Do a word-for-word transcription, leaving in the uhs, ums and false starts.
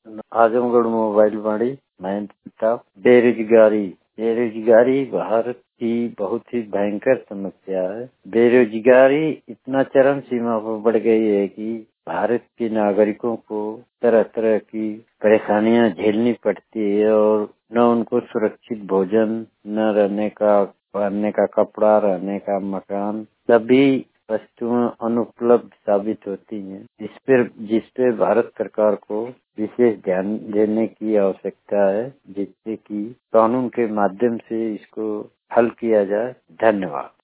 Azamgarh mobile वाड़ी महेंद्र प्रताप। बेरोजगारी बेरोजगारी भारत की बहुत ही भयंकर समस्या है। बेरोजगारी इतना चरम सीमा पर बढ़ गई है कि भारत के नागरिकों को तरह तरह की परेशानियां झेलनी पड़ती है और न उनको सुरक्षित भोजन, न रहने का पहनने का कपड़ा, रहने का मकान, सभी वस्तुएं अनुपलब्ध साबित होती हैं। जिस पर जिस पे भारत सरकार को विशेष ध्यान देने की आवश्यकता है, जिससे कि कानून के माध्यम से इसको हल किया जाए। धन्यवाद।